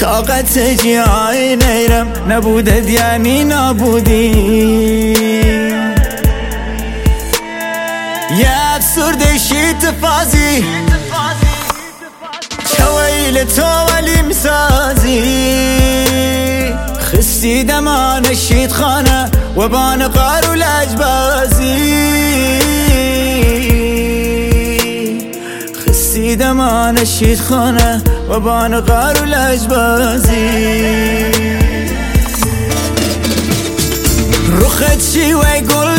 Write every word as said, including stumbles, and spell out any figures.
طاقت جیای نیرم نبودت یعنی نابودی یه افسرده شیت فازی چویل تو ولی مسازی خستی دمان شید خانه و بان قار و لجبازی خستی دمان شید خانه و بان قار و لجبازی رخت شی و گل